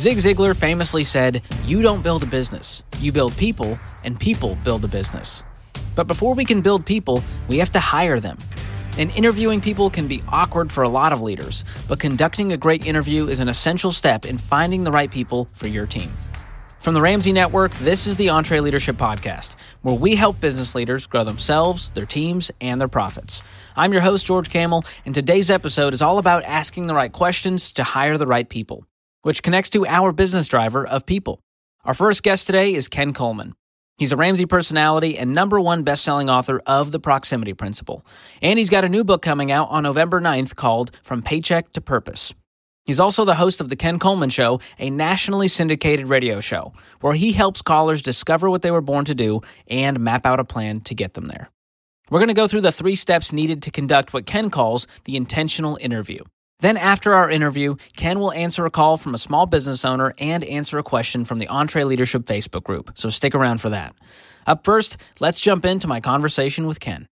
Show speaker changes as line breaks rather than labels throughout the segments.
Zig Ziglar famously said, "You don't build a business, you build people, and people build a business." But before we can build people, we have to hire them. And interviewing people can be awkward for a lot of leaders, but conducting a great interview is an essential step in finding the right people for your team. From the Ramsey Network, this is the EntreLeadership Podcast, where we help business leaders grow themselves, their teams, and their profits. I'm your host, George Kamel, and today's episode is all about asking the right questions to hire the right people, which connects to our business driver of people. Our first guest today is Ken Coleman. He's a Ramsey personality and #1 best-selling author of The Proximity Principle. And he's got a new book coming out on November 9th called From Paycheck to Purpose. He's also the host of The Ken Coleman Show, a nationally syndicated radio show, where he helps callers discover what they were born to do and map out a plan to get them there. We're going to go through the 3 steps needed to conduct what Ken calls the intentional interview. Then after our interview, Ken will answer a call from a small business owner and answer a question from the EntreLeadership Facebook group, so stick around for that. Up first, let's jump into my conversation with Ken.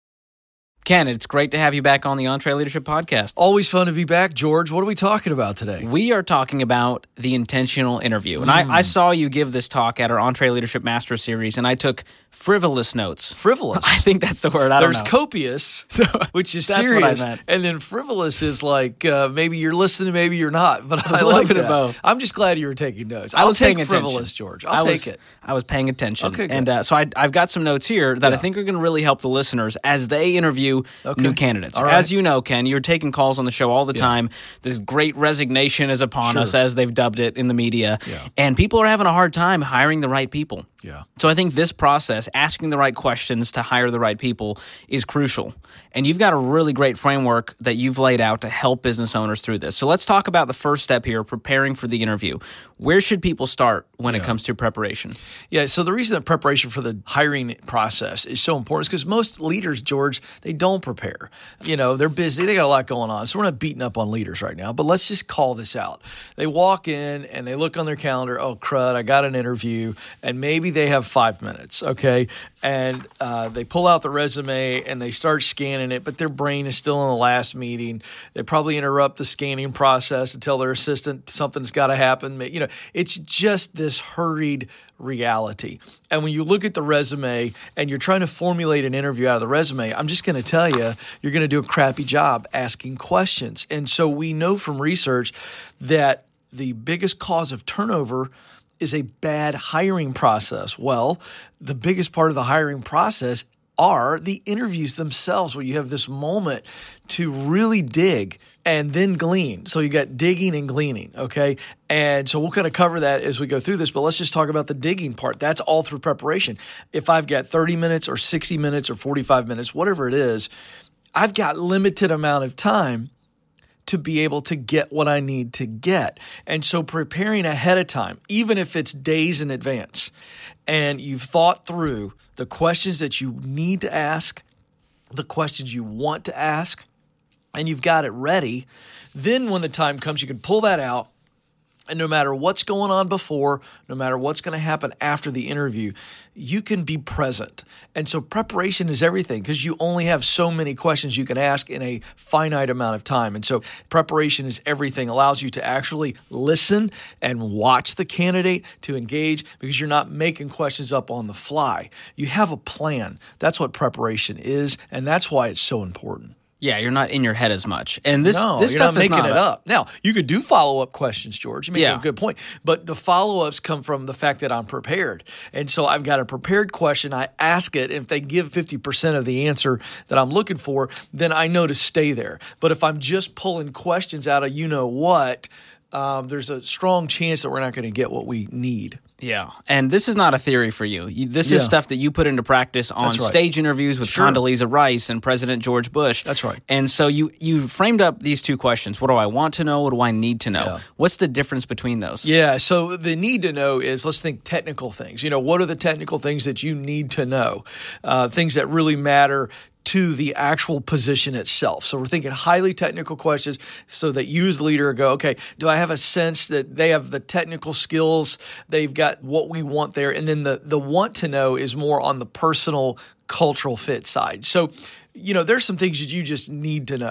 Ken, it's great to have you back on the EntreLeadership Podcast.
Always fun to be back, George. What are we talking about today?
We are talking about the intentional interview. And I saw you give this talk at our EntreLeadership Master Series, and I took frivolous notes.
Frivolous?
I think that's the word.
There's copious, which is
That's
serious.
what I meant.
And then frivolous is like maybe you're listening, maybe you're not. But I
A little
like
bit of
that.
both.
I'm just glad you were taking notes.
I was paying
take
attention.
frivolous, George. I'll take it.
I was paying attention.
Okay, good.
And so I've got some notes here that I think are going to really help the listeners as they interview new candidates.
All right.
As you know, Ken, you're taking calls on the show all the time. This great resignation is upon us, as they've dubbed it in the media.
Yeah.
And people are having a hard time hiring the right people.
Yeah.
So I think this process, asking the right questions to hire the right people, is crucial. And you've got a really great framework that you've laid out to help business owners through this. So let's talk about the first step here, preparing for the interview. Where should people start when it comes to preparation?
Yeah, so the reason that preparation for the hiring process is so important is because most leaders, George, they don't prepare. You know, they're busy. They got a lot going on. So we're not beating up on leaders right now, but let's just call this out. They walk in and they look on their calendar, oh, crud, I got an interview, and maybe they have 5 minutes, okay? And they pull out the resume and they start scanning it, but their brain is still in the last meeting. They probably interrupt the scanning process and tell their assistant something's got to happen. You know, it's just this hurried reality. And when you look at the resume and you're trying to formulate an interview out of the resume, I'm just going to tell you, you're going to do a crappy job asking questions. And so we know from research that the biggest cause of turnover is a bad hiring process. Well, the biggest part of the hiring process are the interviews themselves, where you have this moment to really dig and then glean. So you got digging and gleaning, okay? And so we'll kind of cover that as we go through this, but let's just talk about the digging part. That's all through preparation. If I've got 30 minutes or 60 minutes or 45 minutes, whatever it is, I've got limited amount of time to be able to get what I need to get. And so preparing ahead of time, even if it's days in advance, and you've thought through the questions that you need to ask, the questions you want to ask, and you've got it ready, then when the time comes, you can pull that out. And no matter what's going on before, no matter what's going to happen after the interview, you can be present. And so preparation is everything, because you only have so many questions you can ask in a finite amount of time. And so preparation is everything, allows you to actually listen and watch the candidate, to engage, because you're not making questions up on the fly. You have a plan. That's what preparation is, and that's why it's so important.
Yeah, you're not in your head as much. And this
you're
stuff
not
is
making
not
it up. Now, you could do follow-up questions, George. You make a good point. But the follow-ups come from the fact that I'm prepared. And so I've got a prepared question. I ask it. And if they give 50% of the answer that I'm looking for, then I know to stay there. But if I'm just pulling questions out of you-know-what, there's a strong chance that we're not going to get what we need.
Yeah, and this is not a theory for you. This is stuff that you put into practice on stage interviews with Condoleezza Rice and President George Bush.
That's right.
And so you framed up these 2 questions. What do I want to know? What do I need to know? Yeah. What's the difference between those?
Yeah, so the need to know is, let's think technical things. You know, what are the technical things that you need to know? Things that really matter to the actual position itself. So we're thinking highly technical questions so that you as the leader go, okay, do I have a sense that they have the technical skills, they've got what we want there? And then the want to know is more on the personal cultural fit side. So, you know, there's some things that you just need to know.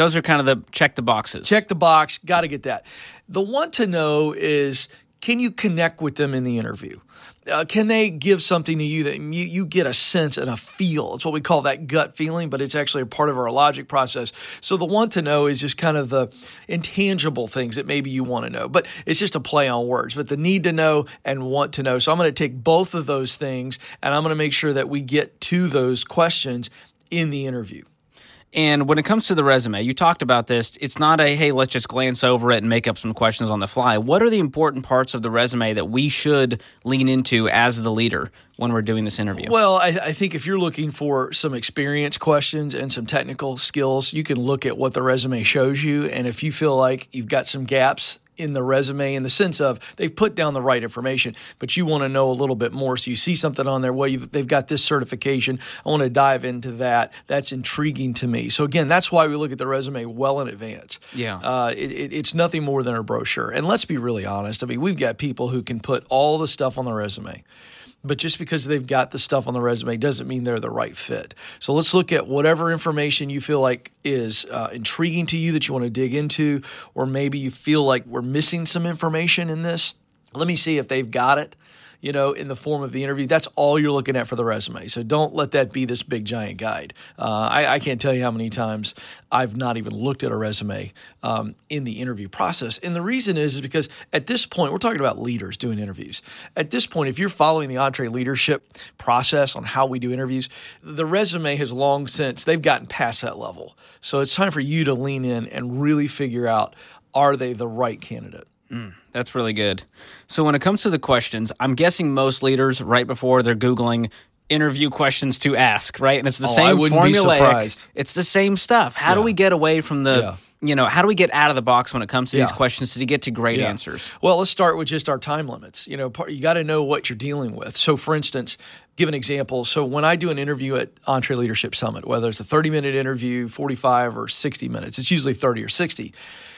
Those are kind of the check the boxes.
Check the box. Got to get that. The want to know is, can you connect with them in the interview? Can they give something to you that you get a sense and a feel? It's what we call that gut feeling, but it's actually a part of our logic process. So the want to know is just kind of the intangible things that maybe you want to know, but it's just a play on words. But the need to know and want to know. So I'm going to take both of those things, and I'm going to make sure that we get to those questions in the interview.
And when it comes to the resume, you talked about this. It's not a, hey, let's just glance over it and make up some questions on the fly. What are the important parts of the resume that we should lean into as the leader when we're doing this interview?
Well, I think if you're looking for some experience questions and some technical skills, you can look at what the resume shows you. And if you feel like you've got some gaps in the resume in the sense of they've put down the right information, but you want to know a little bit more. So you see something on there, well, they've got this certification. I want to dive into that. That's intriguing to me. So again, that's why we look at the resume well in advance.
Yeah.
It's nothing more than a brochure. And let's be really honest. I mean, we've got people who can put all the stuff on the resume, but just because they've got the stuff on the resume doesn't mean they're the right fit. So let's look at whatever information you feel like is intriguing to you that you want to dig into, or maybe you feel like we're missing some information in this. Let me see if they've got it, in the form of the interview. That's all you're looking at for the resume. So don't let that be this big giant guide. I can't tell you how many times I've not even looked at a resume in the interview process. And the reason is because at this point, we're talking about leaders doing interviews. At this point, if you're following the EntreLeadership process on how we do interviews, the resume has long since, they've gotten past that level. So it's time for you to lean in and really figure out, are they the right candidate?
That's really good. So when it comes to the questions, I'm guessing most leaders right before they're Googling interview questions to ask, right? And it's the same
I wouldn't be surprised.
It's the same stuff. How do we get away from the, how do we get out of the box when it comes to these questions to get to great answers?
Well, let's start with just our time limits. You got to know what you're dealing with. So for instance, give an example. So when I do an interview at EntreLeadership Summit, whether it's a 30-minute interview, 45 or 60 minutes, it's usually 30 or 60.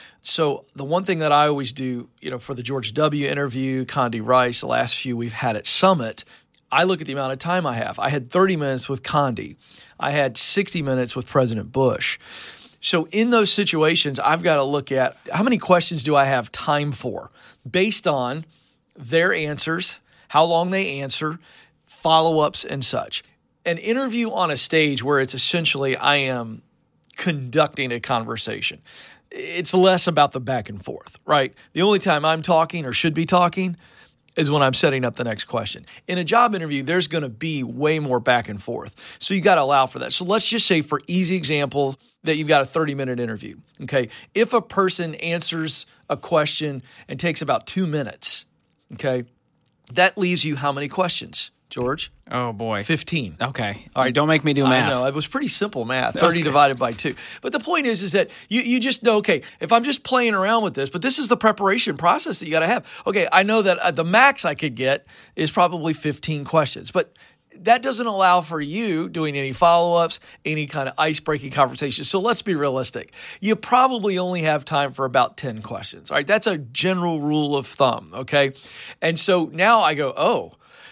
So the one thing that I always do, for the George W. interview, Condi Rice, the last few we've had at Summit, I look at the amount of time I have. I had 30 minutes with Condi. I had 60 minutes with President Bush. So in those situations, I've got to look at how many questions do I have time for based on their answers, how long they answer, follow-ups, and such. An interview on a stage where it's essentially I am conducting a conversation. It's less about the back and forth, right? The only time I'm talking or should be talking is when I'm setting up the next question. In a job interview, there's going to be way more back and forth. So you got to allow for that. So let's just say for easy examples that you've got a 30-minute interview, okay? If a person answers a question and takes about 2 minutes, okay, that leaves you how many questions, George?
Oh, boy.
15.
Okay. All right, don't make me do math.
I know. It was pretty simple math, 30 divided by 2. But the point is that you just know, okay, if I'm just playing around with this, but this is the preparation process that you got to have. Okay, I know that the max I could get is probably 15 questions, but that doesn't allow for you doing any follow-ups, any kind of ice-breaking conversation. So let's be realistic. You probably only have time for about 10 questions. All right, that's a general rule of thumb, okay? And so now I go,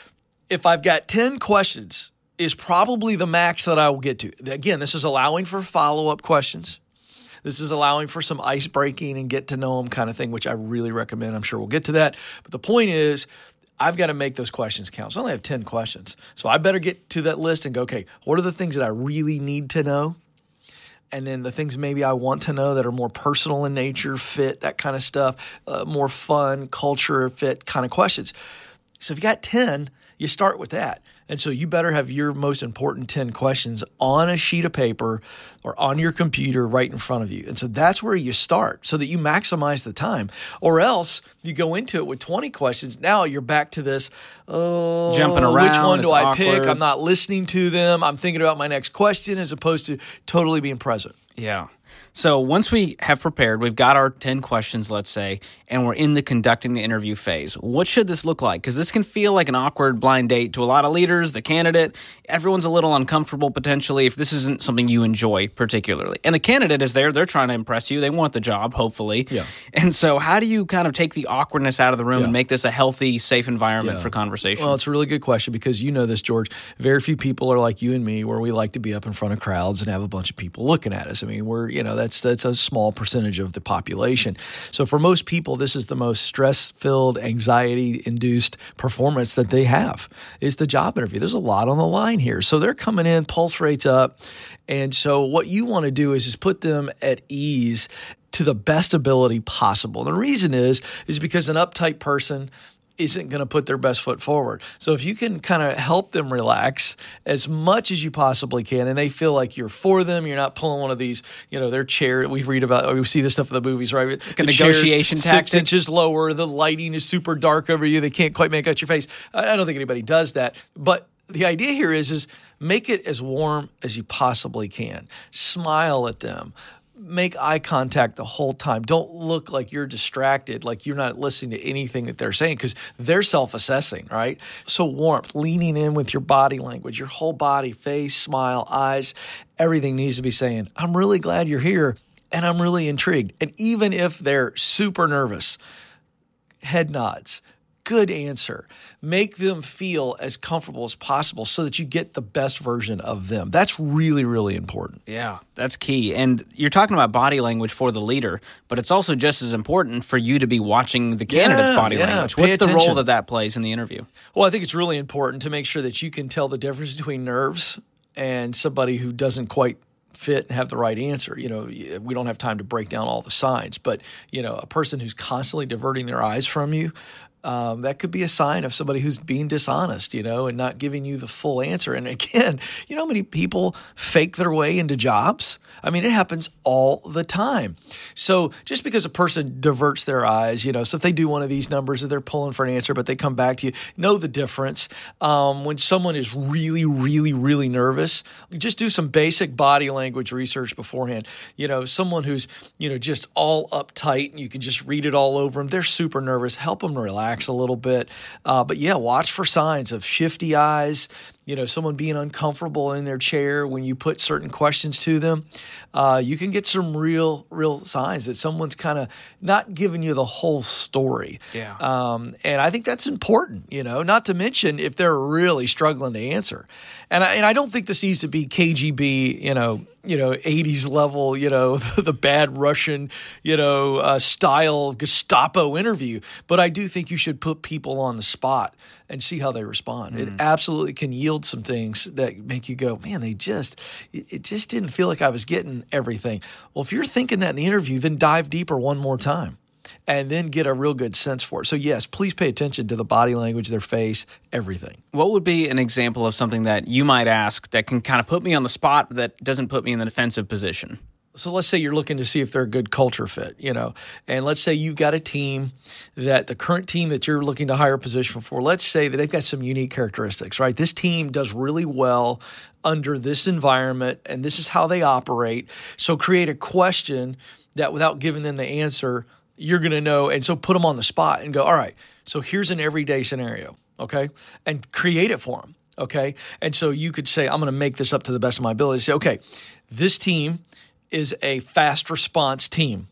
if I've got 10 questions is probably the max that I will get to. Again, this is allowing for follow-up questions. This is allowing for some ice-breaking and get to know them kind of thing, which I really recommend. I'm sure we'll get to that. But the point is, I've got to make those questions count. So I only have 10 questions. So I better get to that list and go, okay, what are the things that I really need to know? And then the things maybe I want to know that are more personal in nature, fit, that kind of stuff, more fun, culture fit kind of questions. So if you got 10, you start with that. And so you better have your most important 10 questions on a sheet of paper or on your computer right in front of you. And so that's where you start so that you maximize the time. Or else you go into it with 20 questions. Now you're back to this,
jumping around.
Which one do I pick?
Awkward.
I'm not listening to them. I'm thinking about my next question as opposed to totally being present.
Yeah. So once we have prepared, we've got our 10 questions, let's say, and we're in the conducting the interview phase. What should this look like? Because this can feel like an awkward blind date to a lot of leaders, the candidate. Everyone's a little uncomfortable potentially if this isn't something you enjoy particularly. And the candidate is there. They're trying to impress you. They want the job, hopefully.
Yeah.
And so how do you kind of take the awkwardness out of the room and make this a healthy, safe environment for conversation?
Well, it's a really good question because you know this, George. Very few people are like you and me where we like to be up in front of crowds and have a bunch of people looking at us. I mean, we're, That's a small percentage of the population. So for most people, this is the most stress-filled, anxiety-induced performance that they have is the job interview. There's a lot on the line here. So they're coming in, pulse rates up. And so what you want to do is just put them at ease to the best ability possible. And the reason is because an uptight person isn't going to put their best foot forward. So if you can kind of help them relax as much as you possibly can, and they feel like you're for them, you're not pulling one of these, their chair. We read about, we see this stuff in the movies, right?
Like a negotiation tactic.
6 inches lower, the lighting is super dark over you. They can't quite make out your face. I don't think anybody does that. But the idea here is make it as warm as you possibly can. Smile at them. Make eye contact the whole time. Don't look like you're distracted, like you're not listening to anything that they're saying because they're self-assessing, right? So warmth, leaning in with your body language, your whole body, face, smile, eyes, everything needs to be saying, I'm really glad you're here and I'm really intrigued. And even if they're super nervous, head nods. Good answer. Make them feel as comfortable as possible so that you get the best version of them. That's really, really important.
Yeah, that's key. And you're talking about body language for the leader, but it's also just as important for you to be watching the candidate's body language. What's the role that plays in the interview?
Well, I think it's really important to make sure that you can tell the difference between nerves and somebody who doesn't quite fit and have the right answer. We don't have time to break down all the signs, but a person who's constantly diverting their eyes from you, that could be a sign of somebody who's being dishonest, and not giving you the full answer. And again, how many people fake their way into jobs? I mean, it happens all the time. So just because a person diverts their eyes, so if they do one of these numbers, they're pulling for an answer, but they come back to you, know the difference. When someone is really, really, really nervous, just do some basic body language research beforehand. Someone who's, just all uptight and you can just read it all over them, they're super nervous. Help them relax a little bit. But yeah, watch for signs of shifty eyes, someone being uncomfortable in their chair when you put certain questions to them. You can get some real signs that someone's kind of not giving you the whole story.
Yeah.
And I think that's important, not to mention if they're really struggling to answer. And I don't think this needs to be KGB, 80s level, the bad Russian, style Gestapo interview. But I do think you should put people on the spot and see how they respond. It absolutely can yield some things that make you go, man, it just didn't feel like I was getting everything. Well, if you're thinking that in the interview, then dive deeper one more time and then get a real good sense for it. So yes, please pay attention to the body language, their face, everything.
What would be an example of something that you might ask that can kind of put me on the spot but that doesn't put me in the defensive position?
So let's say you're looking to see if they're a good culture fit, and let's say you've got a team that the current team that you're looking to hire a position for, let's say that they've got some unique characteristics, right? This team does really well under this environment and this is how they operate. So create a question that without giving them the answer, you're going to know. And so put them on the spot and go, all right, so here's an everyday scenario, okay? And create it for them, okay? And so you could say, I'm going to make this up to the best of my ability. Say, okay, this team is a fast response team.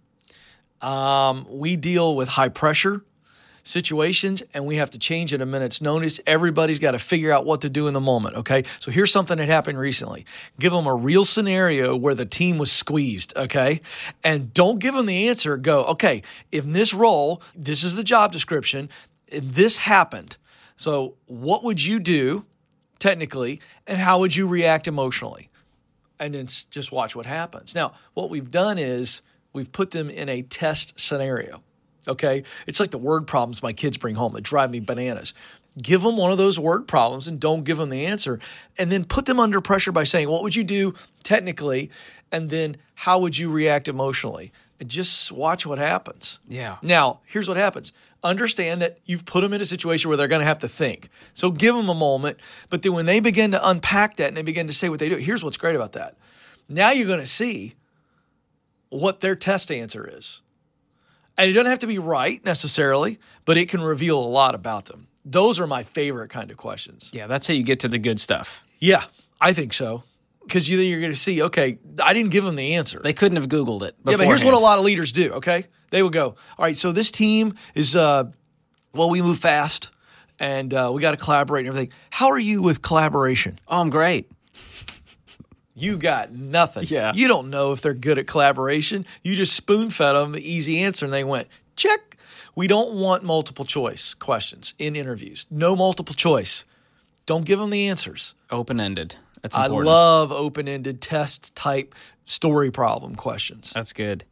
We deal with high pressure situations and we have to change at a minute's notice. Everybody's got to figure out what to do in the moment, okay? So here's something that happened recently. Give them a real scenario where the team was squeezed, okay? And don't give them the answer. Go, okay, in this role, this is the job description, this happened. So what would you do technically and how would you react emotionally? And then just watch what happens. Now, what we've done is we've put them in a test scenario, okay? It's like the word problems my kids bring home that drive me bananas. Give them one of those word problems and don't give them the answer. And then put them under pressure by saying, what would you do technically? And then how would you react emotionally? And just watch what happens.
Yeah.
Now, here's what happens. Understand that you've put them in a situation where they're going to have to think. So give them a moment. But then when they begin to unpack that and they begin to say what they do, here's what's great about that. Now you're going to see what their test answer is. And it doesn't have to be right necessarily, but it can reveal a lot about them. Those are my favorite kind of questions.
Yeah, that's how you get to the good stuff.
Yeah, I think so. Because you're going to see, okay, I didn't give them the answer.
They couldn't have Googled it beforehand.
Yeah, but here's what a lot of leaders do, okay? They would go, all right, so this team is, we move fast, and we got to collaborate and everything. How are you with collaboration?
Oh, I'm great.
you got nothing.
Yeah.
You don't know if they're good at collaboration. You just spoon-fed them the easy answer, and they went, check. We don't want multiple choice questions in interviews. No multiple choice. Don't give them the answers.
Open-ended. That's important.
I love open-ended test-type story problem questions.
That's good.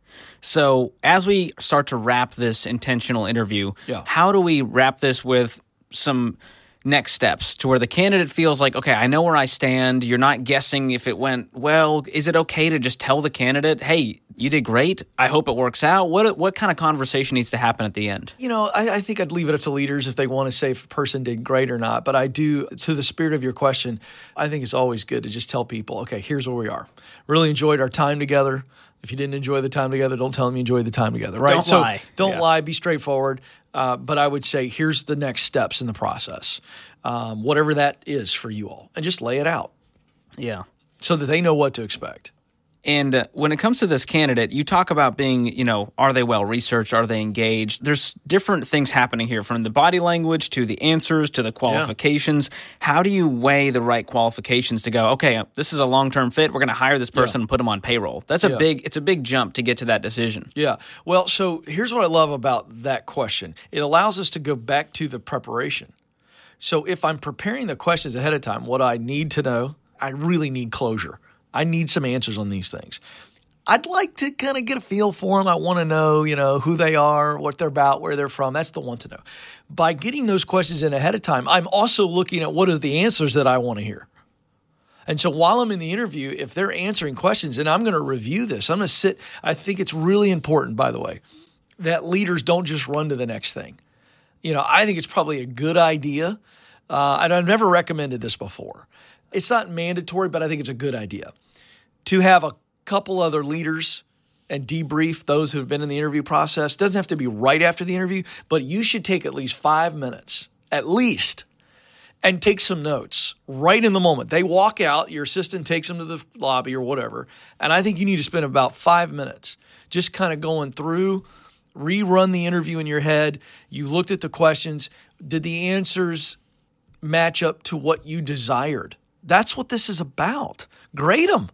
So as we start to wrap this intentional interview,
Yeah.
how do we wrap this with some next steps to where the candidate feels like, okay, I know where I stand. You're not guessing if it went well. Is it okay to just tell the candidate, hey, you did great. I hope it works out. What kind of conversation needs to happen at the end?
You know, I think I'd leave it up to leaders if they want to say if a person did great or not. But I do, to the spirit of your question, I think it's always good to just tell people, okay, here's where we are. Really enjoyed our time together. If you didn't enjoy the time together, don't tell them you enjoyed the time together, right?
Don't lie.
Don't lie. Be straightforward. But I would say here's the next steps in the process, whatever that is for you all, and just lay it out
Yeah.
so that they know what to expect.
And when it comes to this candidate, you talk about being, are they well researched? Are they engaged? There's different things happening here, from the body language to the answers to the qualifications. How do you weigh the right qualifications to go, okay, this is a long-term fit. We're going to hire this person and put them on payroll. It's a big jump to get to that decision.
Yeah. Well, so here's what I love about that question. It allows us to go back to the preparation. So if I'm preparing the questions ahead of time, what I need to know, I really need closure. I need some answers on these things. I'd like to kind of get a feel for them. I want to know, who they are, what they're about, where they're from. That's the one to know. By getting those questions in ahead of time, I'm also looking at what are the answers that I want to hear. And so while I'm in the interview, if they're answering questions, and I'm going to review this, I'm going to sit. I think it's really important, by the way, that leaders don't just run to the next thing. I think it's probably a good idea. And I've never recommended this before. It's not mandatory, but I think it's a good idea to have a couple other leaders and debrief those who have been in the interview process. It doesn't have to be right after the interview, but you should take at least 5 minutes, at least, and take some notes right in the moment. They walk out, your assistant takes them to the lobby or whatever, and I think you need to spend about 5 minutes just kind of going through, rerun the interview in your head. You looked at the questions. Did the answers match up to what you desired? That's what this is about. Grade them.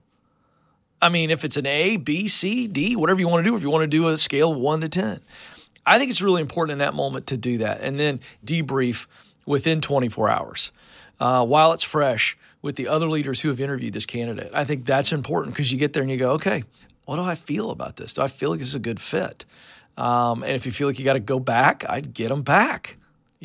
I mean, if it's an A, B, C, D, whatever you want to do, if you want to do a scale of 1 to 10. I think it's really important in that moment to do that and then debrief within 24 hours while it's fresh with the other leaders who have interviewed this candidate. I think that's important because you get there and you go, okay, what do I feel about this? Do I feel like this is a good fit? And if you feel like you got to go back, I'd get them back,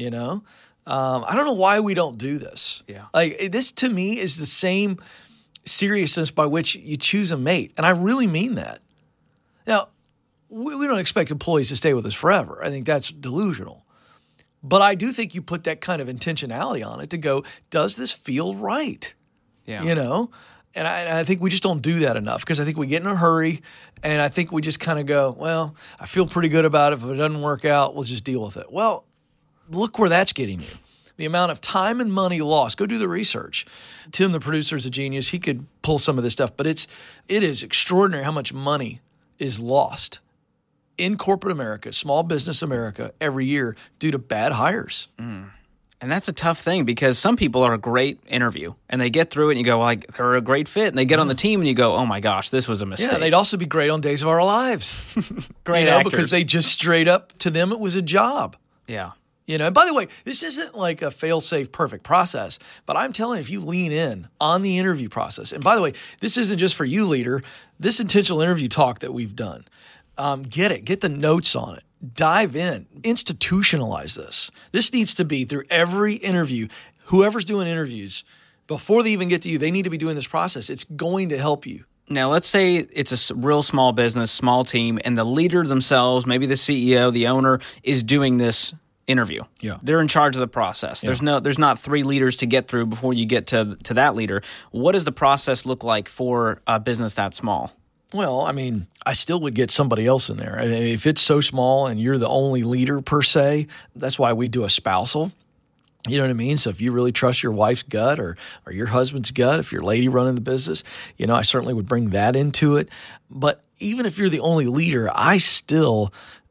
I don't know why we don't do this.
Yeah.
Like, this to me is the same seriousness by which you choose a mate. And I really mean that. Now, we don't expect employees to stay with us forever. I think that's delusional. But I do think you put that kind of intentionality on it to go, does this feel right?
Yeah.
And I think we just don't do that enough because I think we get in a hurry and I think we just kind of go, well, I feel pretty good about it. If it doesn't work out, we'll just deal with it. Well, look where that's getting you. The amount of time and money lost. Go do the research. Tim, the producer, is a genius. He could pull some of this stuff, but it is extraordinary how much money is lost in corporate America, small business America, every year due to bad hires.
And that's a tough thing because some people are a great interview and they get through it and you go, well, they're a great fit. And they get on the team and you go, oh my gosh, this was a mistake.
Yeah, they'd also be great on Days of Our Lives.
Great actors.
Because they just straight up, to them, it was a job.
Yeah.
And by the way, this isn't like a fail-safe perfect process, but I'm telling you, if you lean in on the interview process, and by the way, this isn't just for you, leader, this intentional interview talk that we've done, get the notes on it, dive in, institutionalize this. This needs to be through every interview. Whoever's doing interviews, before they even get to you, they need to be doing this process. It's going to help you.
Now, let's say it's a real small business, small team, and the leader themselves, maybe the CEO, the owner, is doing this interview.
Yeah.
They're in charge of the process.
Yeah.
There's not 3 leaders to get through before you get to that leader. What does the process look like for a business that small?
Well, I mean, I still would get somebody else in there. If it's so small and you're the only leader per se, that's why we do a spousal. You know what I mean? So if you really trust your wife's gut or your husband's gut, if you're a lady running the business, I certainly would bring that into it. But even if you're the only leader, I still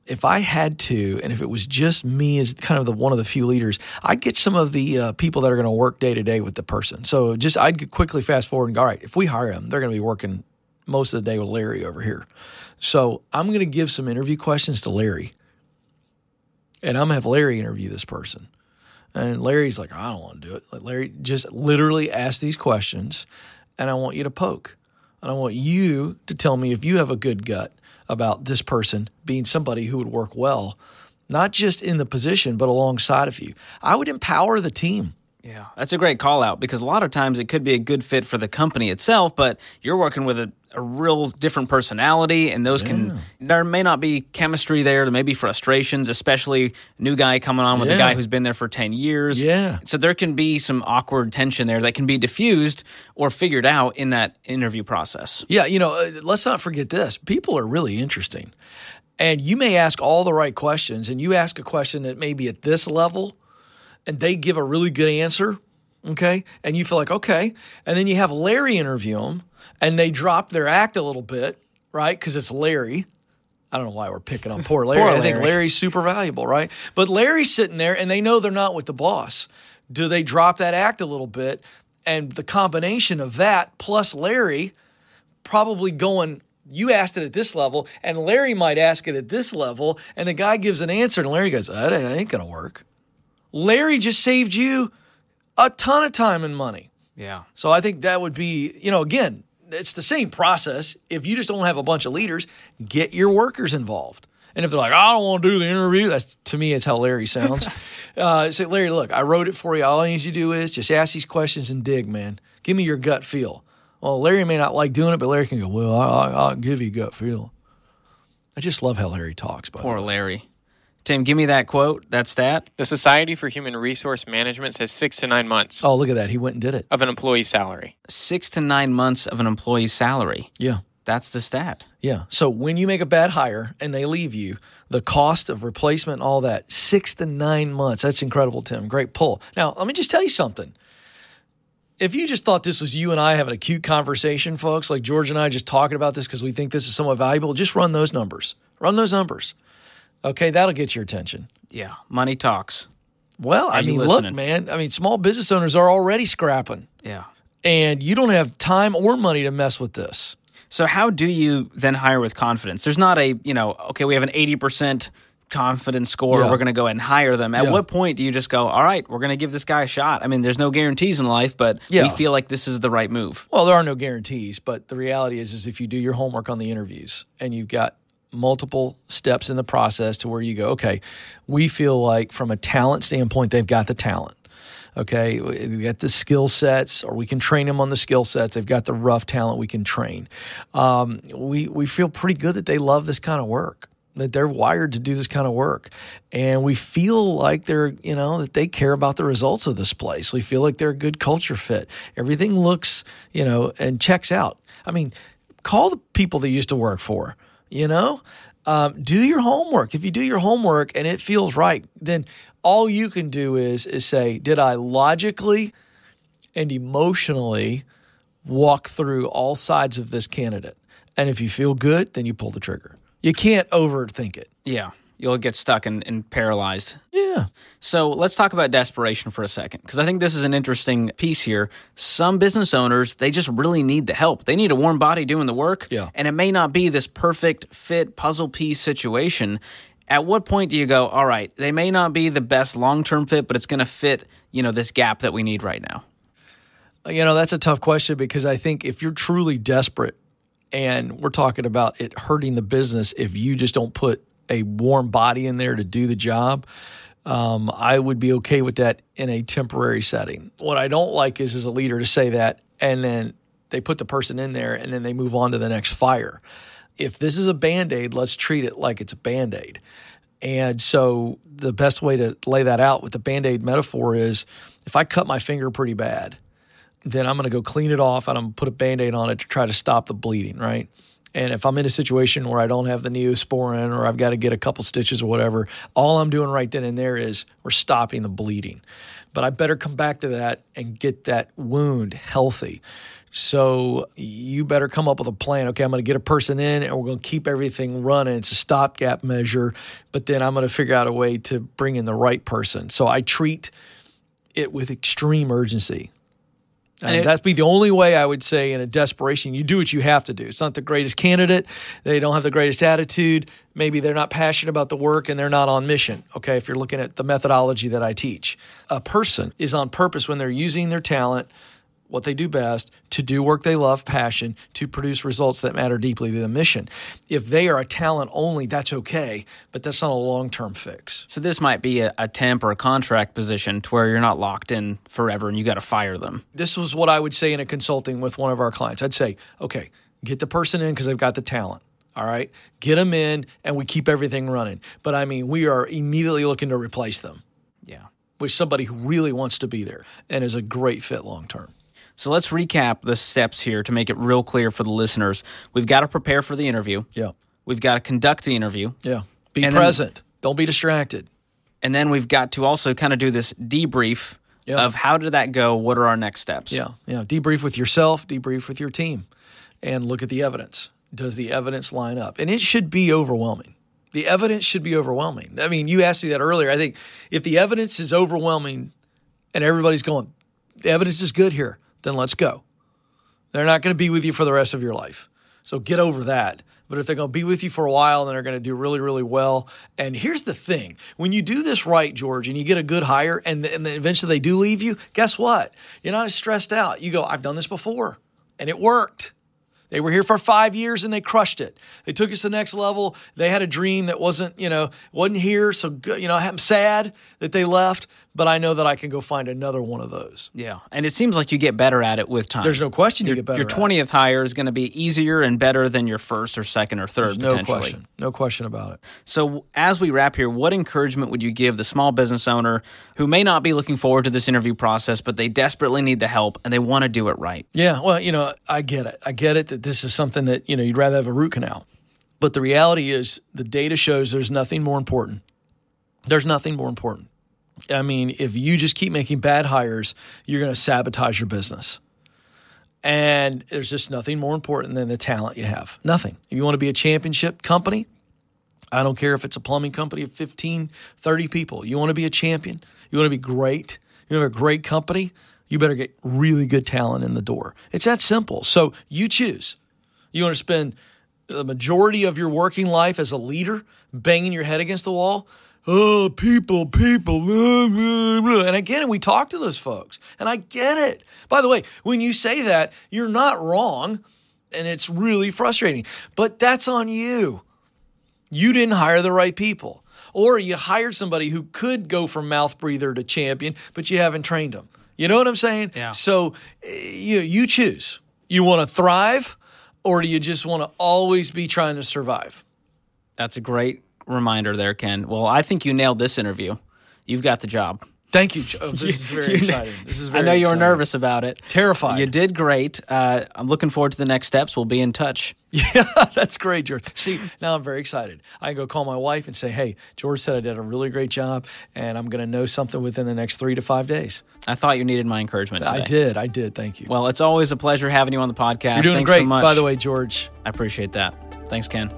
if I had to, and if it was just me as kind of one of the few leaders, I'd get some of the people that are going to work day to day with the person. So I'd quickly fast forward and go, all right, if we hire them, they're going to be working most of the day with Larry over here. So I'm going to give some interview questions to Larry, and I'm going to have Larry interview this person. And Larry's like, I don't want to do it. Like, Larry, just literally ask these questions, and I want you to poke. And I want you to tell me if you have a good gut about this person being somebody who would work well, not just in the position, but alongside of you. I would empower the team.
Yeah, that's a great call out, because a lot of times it could be a good fit for the company itself, but you're working with a real different personality, and there may not be chemistry there. There may be frustrations, especially a new guy coming on with a guy who's been there for 10 years.
Yeah.
So there can be some awkward tension there that can be diffused or figured out in that interview process.
Yeah, let's not forget this. People are really interesting. And you may ask all the right questions, and you ask a question that may be at this level, and they give a really good answer, okay? And you feel like, okay. And then you have Larry interview them, and they drop their act a little bit, right? Because it's Larry. I don't know why we're picking on poor Larry. I think Larry's super valuable, right? But Larry's sitting there, and they know they're not with the boss. Do they drop that act a little bit? And the combination of that plus Larry probably going, you asked it at this level, and Larry might ask it at this level, and the guy gives an answer, and Larry goes, that ain't going to work. Larry just saved you a ton of time and money.
Yeah. So
I think that would be, again, it's the same process. If you just don't have a bunch of leaders, get your workers involved. And if they're like, I don't want to do the interview, to me, it's how Larry sounds. Say, Larry, look, I wrote it for you. All I need you to do is just ask these questions and dig, man. Give me your gut feel. Well, Larry may not like doing it, but Larry can go, well, I'll give you gut feel. I just love how Larry talks.
Poor Larry. Tim, give me that quote, that stat.
The Society for Human Resource Management says 6 to 9 months.
Oh, look at that. He went and did it.
Of an employee's salary.
6 to 9 months of an employee's salary.
Yeah.
That's the stat.
Yeah. So when you make a bad hire and they leave you, the cost of replacement, all that, 6 to 9 months. That's incredible, Tim. Great pull. Now, let me just tell you something. If you just thought this was you and I having a cute conversation, folks, like George and I just talking about this because we think this is somewhat valuable, just run those numbers. Run those numbers. Okay, that'll get your attention.
Yeah, money talks.
Well, look, man. Small business owners are already scrapping.
Yeah.
And you don't have time or money to mess with this.
So how do you then hire with confidence? There's not a, okay, we have an 80% confidence score.
Yeah.
We're going to go ahead and hire them. At what point do you just go, all right, we're going to give this guy a shot? There's no guarantees in life, but we feel like this is the right move.
Well, there are no guarantees, but the reality is if you do your homework on the interviews and you've got multiple steps in the process to where you go, okay, we feel like from a talent standpoint, they've got the talent. Okay, we got the skill sets, or we can train them on the skill sets. They've got the rough talent we can train. We feel pretty good that they love this kind of work, that they're wired to do this kind of work. And we feel like they're, that they care about the results of this place. We feel like they're a good culture fit. Everything looks, and checks out. Call the people that you used to work for. Do your homework. If you do your homework and it feels right, then all you can do is say, did I logically and emotionally walk through all sides of this candidate? And if you feel good, then you pull the trigger. You can't overthink it.
Yeah. You'll get stuck and paralyzed.
Yeah.
So let's talk about desperation for a second, because I think this is an interesting piece here. Some business owners, they just really need the help. They need a warm body doing the work, and it may not be this perfect fit puzzle piece situation. At what point do you go, all right, they may not be the best long-term fit, but it's going to fit, this gap that we need right now?
That's a tough question, because I think if you're truly desperate, and we're talking about it hurting the business if you just don't put a warm body in there to do the job, I would be okay with that in a temporary setting. What I don't like is as a leader to say that, and then they put the person in there, and then they move on to the next fire. If this is a Band-Aid, let's treat it like it's a Band-Aid. And so the best way to lay that out with the Band-Aid metaphor is, if I cut my finger pretty bad, then I'm going to go clean it off, and I'm going to put a Band-Aid on it to try to stop the bleeding, right? And if I'm in a situation where I don't have the Neosporin, or I've got to get a couple stitches or whatever, all I'm doing right then and there is we're stopping the bleeding. But I better come back to that and get that wound healthy. So you better come up with a plan. Okay, I'm going to get a person in and we're going to keep everything running. It's a stopgap measure, but then I'm going to figure out a way to bring in the right person. So I treat it with extreme urgency. And that'd be the only way I would say in a desperation, you do what you have to do. It's not the greatest candidate. They don't have the greatest attitude. Maybe they're not passionate about the work and they're not on mission. Okay, if you're looking at the methodology that I teach. A person is on purpose when they're using their talent, what they do best, to do work they love, passion, to produce results that matter deeply to the mission. If they are a talent only, that's okay, but that's not a long-term fix.
So this might be a temp or a contract position to where you're not locked in forever and you got to fire them.
This was what I would say in a consulting with one of our clients. I'd say, okay, get the person in because they've got the talent. All right, get them in and we keep everything running. But I mean, we are immediately looking to replace them.
Yeah.
With somebody who really wants to be there and is a great fit long-term.
So let's recap the steps here to make it real clear for the listeners. We've got to prepare for the interview.
Yeah.
We've got to conduct the interview.
Yeah. Be present. Don't be distracted.
And then we've got to also kind of do this debrief of how did that go? What are our next steps?
Yeah. Yeah. Debrief with yourself, debrief with your team, and look at the evidence. Does the evidence line up? And it should be overwhelming. The evidence should be overwhelming. I mean, you asked me that earlier. I think if the evidence is overwhelming and everybody's going, the evidence is good here, then let's go. They're not going to be with you for the rest of your life. So get over that. But if they're going to be with you for a while, then they're going to do really, really well. And here's the thing. When you do this right, George, and you get a good hire and then eventually they do leave you, guess what? You're not as stressed out. You go, I've done this before, and it worked. They were here for 5 years and they crushed it. They took us to the next level. They had a dream that wasn't here. So, I'm sad that they left, but I know that I can go find another one of those.
Yeah. And it seems like you get better at it with time.
There's no question you get better at it.
Your 20th hire is going to be easier and better than your first or second or third,
There's
potentially.
No question about it.
So as we wrap here, what encouragement would you give the small business owner who may not be looking forward to this interview process, but they desperately need the help and they want to do it right?
Yeah, well, I get it. I get it that this is something that, you'd rather have a root canal. But the reality is the data shows there's nothing more important. There's nothing more important. I mean, if you just keep making bad hires, you're going to sabotage your business. And there's just nothing more important than the talent you have. Nothing. If you want to be a championship company, I don't care if it's a plumbing company of 15, 30 people. You want to be a champion, you want to be great, you have a great company, you better get really good talent in the door. It's that simple. So you choose. You want to spend the majority of your working life as a leader banging your head against the wall? Oh, people. And again, we talk to those folks, and I get it. By the way, when you say that, you're not wrong, and it's really frustrating. But that's on you. You didn't hire the right people. Or you hired somebody who could go from mouth breather to champion, but you haven't trained them. You know what I'm saying?
Yeah.
So you choose. You want to thrive, or do you just want to always be trying to survive?
That's a great reminder there, Ken. Well, I think you nailed this interview. You've got the job.
Thank you. Oh, this is very exciting.
I know you were nervous about it.
Terrified.
You did great. I'm looking forward to the next steps. We'll be in touch.
Yeah, that's great, George. See, now I'm very excited. I can go call my wife and say, hey, George said I did a really great job, and I'm going to know something within the next 3 to 5 days.
I thought you needed my encouragement today.
I did. Thank you.
Well, it's always a pleasure having you on the podcast.
You're doing
Thanks
great,
so much.
by the way, George.
I appreciate that. Thanks, Ken.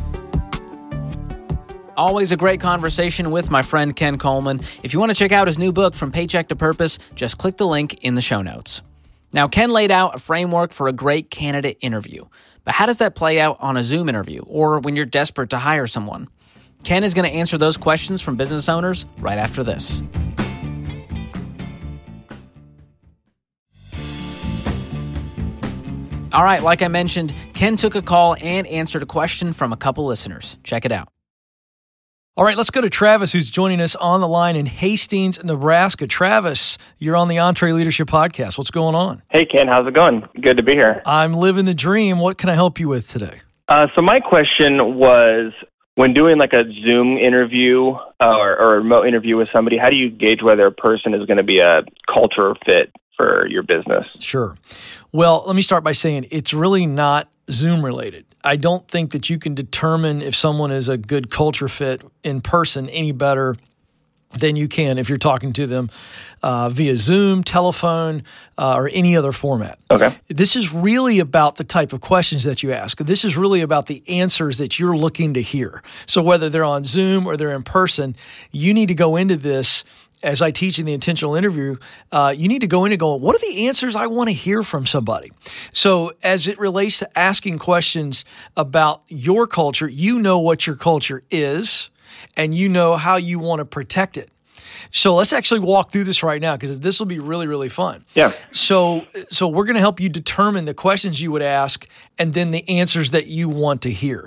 Always a great conversation with my friend Ken Coleman. If you want to check out his new book, From Paycheck to Purpose, just click the link in the show notes. Now, Ken laid out a framework for a great candidate interview. But how does that play out on a Zoom interview or when you're desperate to hire someone? Ken is going to answer those questions from business owners right after this. All right, like I mentioned, Ken took a call and answered a question from a couple listeners. Check it out.
All right, let's go to Travis, who's joining us on the line in Hastings, Nebraska. Travis, you're on the EntreLeadership Podcast. What's going on?
Hey, Ken. How's it going? Good to be here.
I'm living the dream. What can I help you with today?
So my question was, when doing like a Zoom interview or a remote interview with somebody, how do you gauge whether a person is going to be a culture fit for your business?
Sure. Well, let me start by saying it's really not Zoom related. I don't think that you can determine if someone is a good culture fit in person any better than you can if you're talking to them via Zoom, telephone, or any other format.
Okay.
This is really about the type of questions that you ask. This is really about the answers that you're looking to hear. So whether they're on Zoom or they're in person, you need to go into this, as I teach in the intentional interview, you need to go in and go, what are the answers I want to hear from somebody? So as it relates to asking questions about your culture, you know what your culture is, and you know how you want to protect it. So let's actually walk through this right now, because this will be really, really fun.
Yeah.
So we're going to help you determine the questions you would ask and then the answers that you want to hear.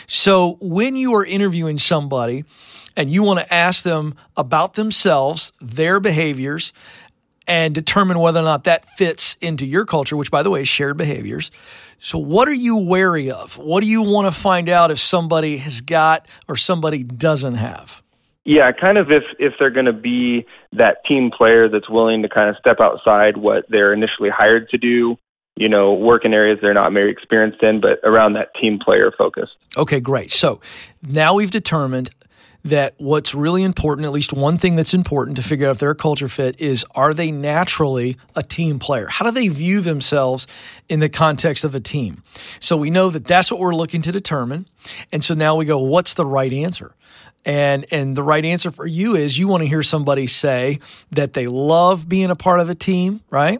So when you are interviewing somebody and you want to ask them about themselves, their behaviors, and determine whether or not that fits into your culture, which, by the way, is shared behaviors. So what are you wary of? What do you want to find out if somebody has got or somebody doesn't have?
Yeah, kind of if they're going to be that team player that's willing to kind of step outside what they're initially hired to do, work in areas they're not very experienced in, but around that team player focus.
Okay, great. So now we've determined that what's really important, at least one thing that's important to figure out if they're a culture fit, is, are they naturally a team player? How do they view themselves in the context of a team? So we know that that's what we're looking to determine. And so now we go, what's the right answer? And the right answer for you is you want to hear somebody say that they love being a part of a team, right?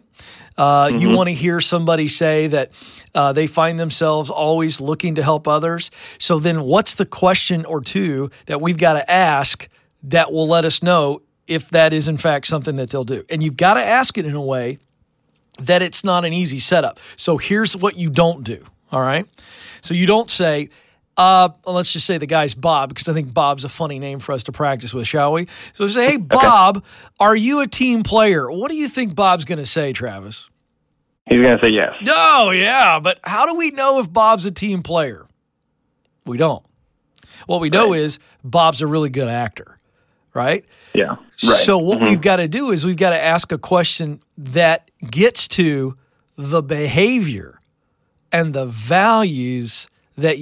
You want to hear somebody say that they find themselves always looking to help others. So then what's the question or two that we've got to ask that will let us know if that is in fact something that they'll do? And you've got to ask it in a way that it's not an easy setup. So here's what you don't do, all right? So you don't say, let's just say the guy's Bob, because I think Bob's a funny name for us to practice with, shall we? So say, hey, Bob, Are you a team player? What do you think Bob's going to say, Travis?
He's going to say yes.
Oh, yeah, but how do we know if Bob's a team player? We don't. What we know is Bob's a really good actor, right?
Yeah, right.
So what we've got to do is we've got to ask a question that gets to the behavior and the values that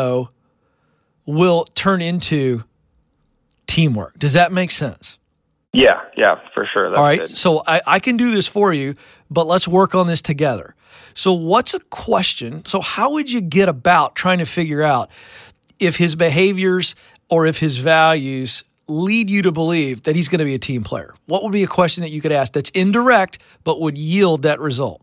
will turn into teamwork. Does that make sense?
Yeah, for sure. That's
all right,
good.
So I can do this for you, but let's work on this together. So what's a question? So how would you get about trying to figure out if his behaviors or if his values lead you to believe that he's going to be a team player? What would be a question that you could ask that's indirect but would yield that result?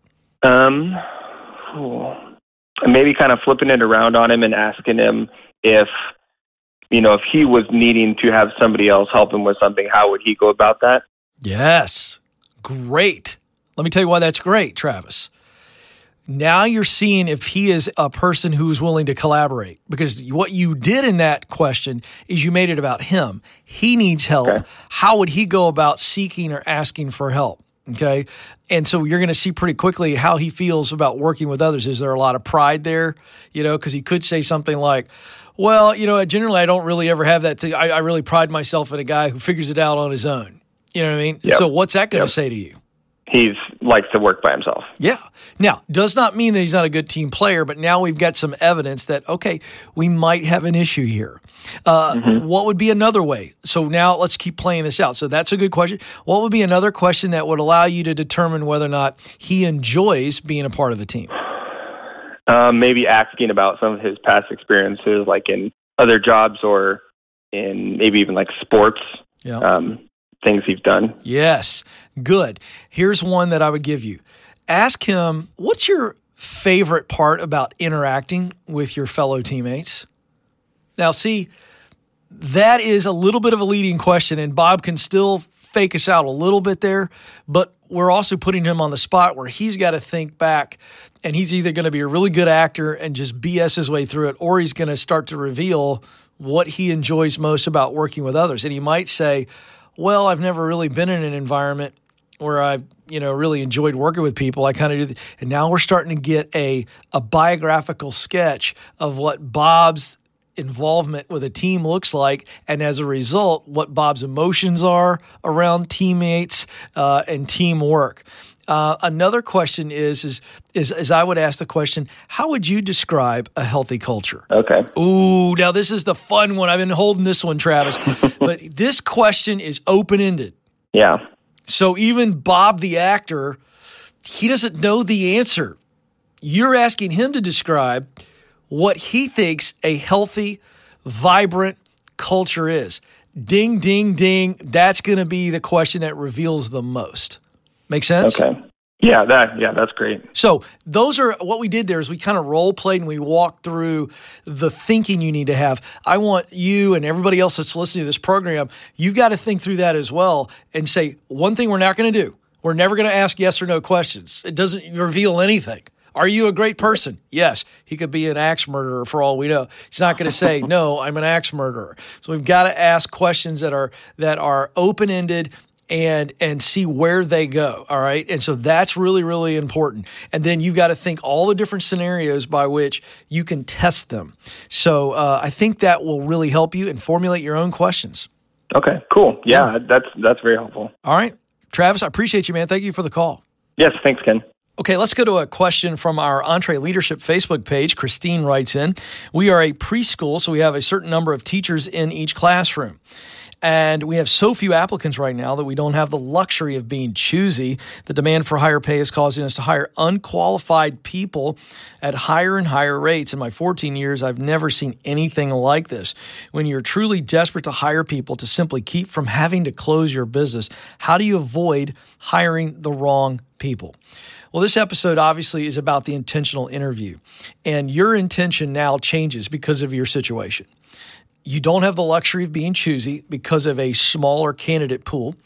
Maybe kind of flipping it around on him and asking him if he was needing to have somebody else help him with something, how would he go about that?
Yes. Great. Let me tell you why that's great, Travis. Now you're seeing if he is a person who's willing to collaborate, because what you did in that question is you made it about him. He needs help. Okay. How would he go about seeking or asking for help? Okay. And so you're going to see pretty quickly how he feels about working with others. Is there a lot of pride there? Because he could say something like, well, generally I don't really ever have that thing. I really pride myself in a guy who figures it out on his own. You know what I mean? Yep. So what's that going to say to you?
He likes to work by himself.
Yeah. Now, does not mean that he's not a good team player, but now we've got some evidence that, okay, we might have an issue here. What would be another way? So now let's keep playing this out. So that's a good question. What would be another question that would allow you to determine whether or not he enjoys being a part of the team?
Maybe asking about some of his past experiences, like in other jobs or in maybe even like sports.
Yeah.
Things he's done.
Yes. Good. Here's one that I would give you. Ask him, what's your favorite part about interacting with your fellow teammates? Now, see, that is a little bit of a leading question, and Bob can still fake us out a little bit there, but we're also putting him on the spot where he's got to think back, and he's either going to be a really good actor and just BS his way through it, or he's going to start to reveal what he enjoys most about working with others. And he might say, well, I've never really been in an environment where I've, really enjoyed working with people. I kind of do. And now we're starting to get a biographical sketch of what Bob's involvement with a team looks like. And as a result, what Bob's emotions are around teammates and teamwork. Another question is I would ask the question, how would you describe a healthy culture?
Okay.
Ooh, now this is the fun one. I've been holding this one, Travis. But this question is open-ended.
Yeah.
So even Bob the actor, he doesn't know the answer. You're asking him to describe what he thinks a healthy, vibrant culture is. Ding, ding, ding. That's going to be the question that reveals the most. Make sense?
Okay. Yeah, that's great.
So those are what we did there is we kind of role played and we walked through the thinking you need to have. I want you and everybody else that's listening to this program, you've got to think through that as well and say, one thing we're not going to do, we're never going to ask yes or no questions. It doesn't reveal anything. Are you a great person? Yes. He could be an axe murderer for all we know. He's not going to say, no, I'm an axe murderer. So we've got to ask questions that are open-ended and see where they go, all right? And so that's really, really important. And then you've got to think all the different scenarios by which you can test them. So I think that will really help you and formulate your own questions.
Okay, cool. Yeah. That's very helpful.
All right. Travis, I appreciate you, man. Thank you for the call.
Yes, thanks, Ken.
Okay, let's go to a question from our EntreLeadership Facebook page. Christine writes in, we are a preschool, so we have a certain number of teachers in each classroom. And we have so few applicants right now that we don't have the luxury of being choosy. The demand for higher pay is causing us to hire unqualified people at higher and higher rates. In my 14 years, I've never seen anything like this. When you're truly desperate to hire people to simply keep from having to close your business, how do you avoid hiring the wrong people? Well, this episode obviously is about the intentional interview, and your intention now changes because of your situation. You don't have the luxury of being choosy because of a smaller candidate pool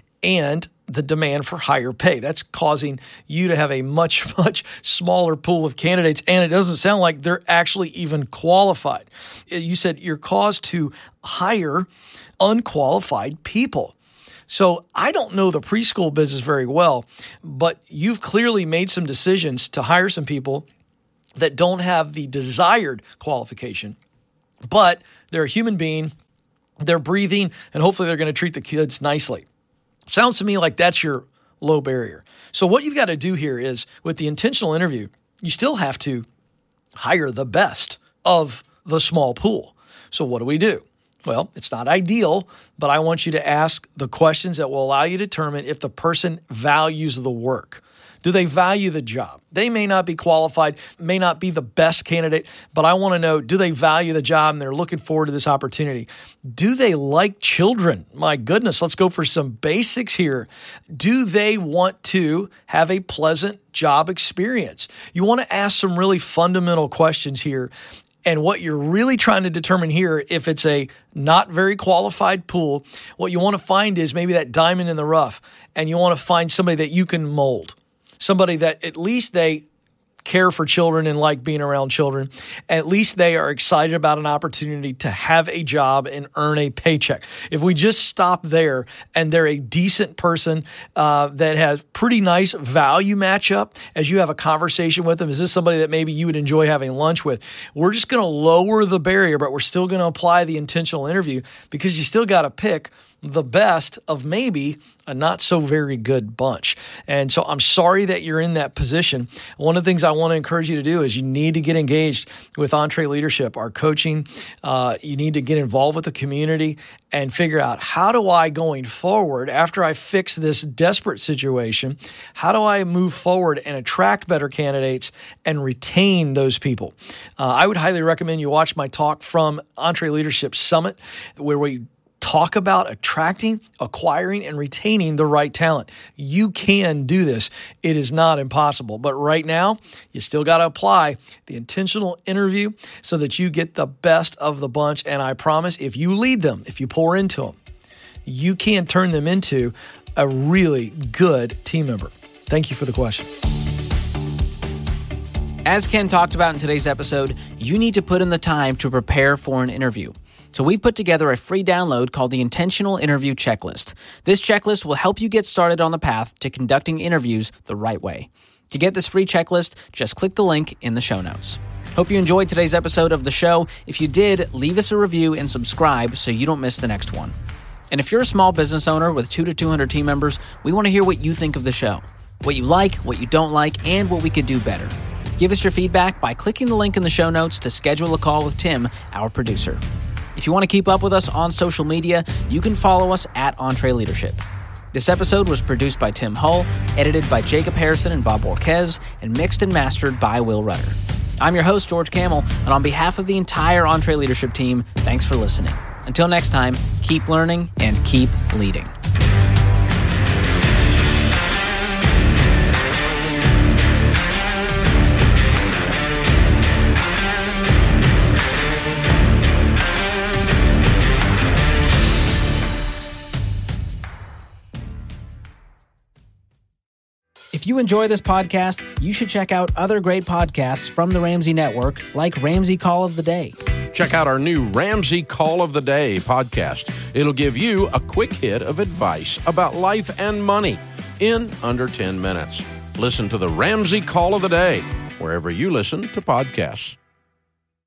and the demand for higher pay. That's causing you to have a much, much smaller pool of candidates, and it doesn't sound like they're actually even qualified. You said you're caused to hire unqualified people. So I don't know the preschool business very well, but you've clearly made some decisions to hire some people that don't have the desired qualification, but they're a human being, they're breathing, and hopefully they're going to treat the kids nicely. Sounds to me like that's your low barrier. So what you've got to do here is, with the intentional interview, you still have to hire the best of the small pool. So what do we do? Well, it's not ideal, but I want you to ask the questions that will allow you to determine if the person values the work. Do they value the job? They may not be qualified, may not be the best candidate, but I want to know, do they value the job and they're looking forward to this opportunity? Do they like children? My goodness, let's go for some basics here. Do they want to have a pleasant job experience? You want to ask some really fundamental questions here. And what you're really trying to determine here, if it's a not very qualified pool, what you want to find is maybe that diamond in the rough, and you want to find somebody that you can mold, somebody that at least they care for children and like being around children. At least they are excited about an opportunity to have a job and earn a paycheck. If we just stop there and they're a decent person that has pretty nice value matchup as you have a conversation with them, is this somebody that maybe you would enjoy having lunch with? We're just going to lower the barrier, but we're still going to apply the intentional interview because you still got to pick the best of maybe a not so very good bunch. And so I'm sorry that you're in that position. One of the things I want to encourage you to do is you need to get engaged with EntreLeadership, our coaching. You need to get involved with the community and figure out, how do I, going forward, after I fix this desperate situation, how do I move forward and attract better candidates and retain those people? I would highly recommend you watch my talk from EntreLeadership Summit, where we talk about attracting, acquiring, and retaining the right talent. You can do this. It is not impossible. But right now, you still got to apply the intentional interview so that you get the best of the bunch. And I promise, if you lead them, if you pour into them, you can turn them into a really good team member. Thank you for the question.
As Ken talked about in today's episode, you need to put in the time to prepare for an interview. So we've put together a free download called the Intentional Interview Checklist. This checklist will help you get started on the path to conducting interviews the right way. To get this free checklist, just click the link in the show notes. Hope you enjoyed today's episode of the show. If you did, leave us a review and subscribe so you don't miss the next one. And if you're a small business owner with 200 to 200 team members, we want to hear what you think of the show. what you like, what you don't like, and what we could do better. Give us your feedback by clicking the link in the show notes to schedule a call with Tim, our producer. If you want to keep up with us on social media, you can follow us at EntreLeadership. This episode was produced by Tim Hull, edited by Jacob Harrison and Bob Borquez, and mixed and mastered by Will Rudder. I'm your host, George Kamel, and on behalf of the entire EntreLeadership team, thanks for listening. Until next time, keep learning and keep leading. If you enjoy this podcast, you should check out other great podcasts from the Ramsey Network, like Ramsey Call of the Day.
Check out our new Ramsey Call of the Day podcast. It'll give you a quick hit of advice about life and money in under 10 minutes. Listen to the Ramsey Call of the Day wherever you listen to podcasts.